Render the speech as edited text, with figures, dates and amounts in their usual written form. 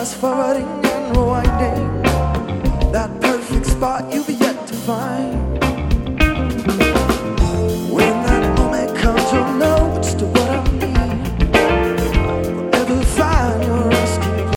fast forwarding and rewinding. That perfect spot you be